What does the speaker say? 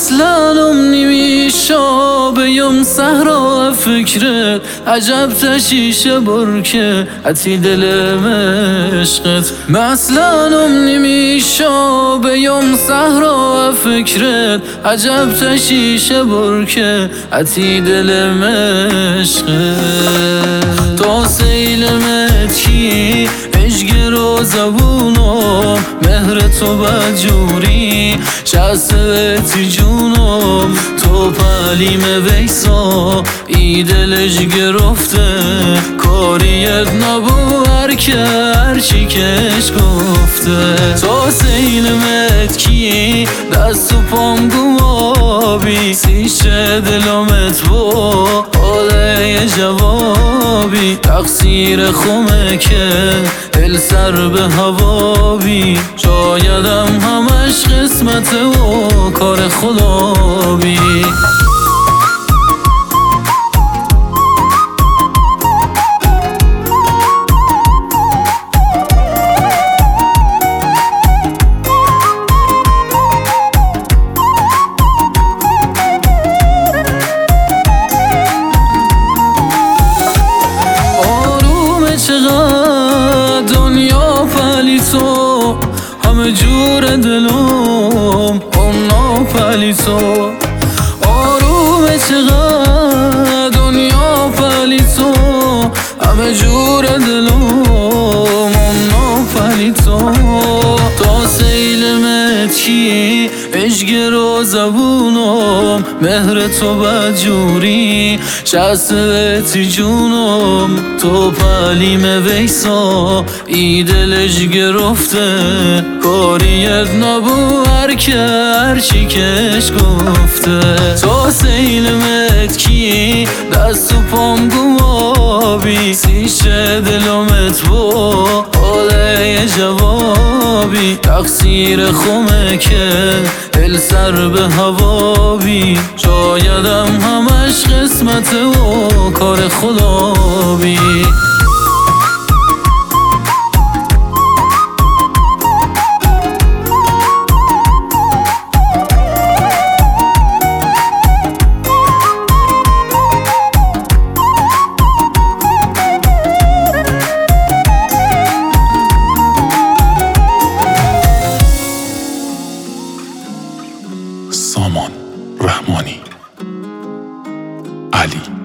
اصلا نمیشا بیم صحرا فکرت عجب تشیشه برکه حتی دل مشقت اصلا نمیشا بیم صحرا فکرت عجب تشیشه برکه حتی دل مشقت تا سیلمت کی عشق رو زبونم مهر تو بجوری شخصیت جونم تو پلیم ویسا ای دلش گرفته کاریت نبو که هرچی کش گفته تا سینمت کی دست و پام گوابی سیشه دلمت با حاله جوابی تقصیر خومه که دل سر به هوا بی شایدم همش قسمت و کار خدا بی دنیا پلی تو همه جور دلم اونا پلی تو آرومه چقدر دنیا پلی تو همه جور دلم اونا پلی تو تا سیلمت کی عشق رو زبونم مهر تو بجوری شخصیت جونم تو پلیم ویسا ای دلش گرفته کاریت نبو که هرچی کش گفته تا سیلمت کی دست و پام گوابی سیشه دلمت با حاله جوابی تقصیر خومه که دل سر به هوا بی شایدم همش قسمت و کار خدا بی سامان رحمانی علی